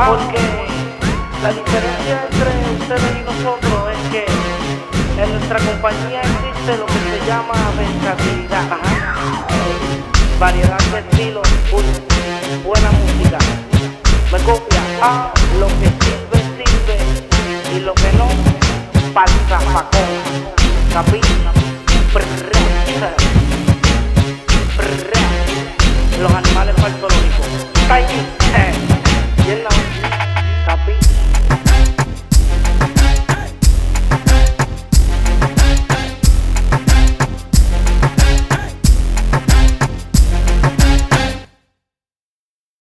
porque la diferencia entre ustedes y nosotros es que en nuestra compañía existe lo que se llama versatilidad, variedad de estilos, buena música. Me copia, lo que sirve, sirve, y lo que no, pa'l zafacón. Capilla, los animales faltológicos.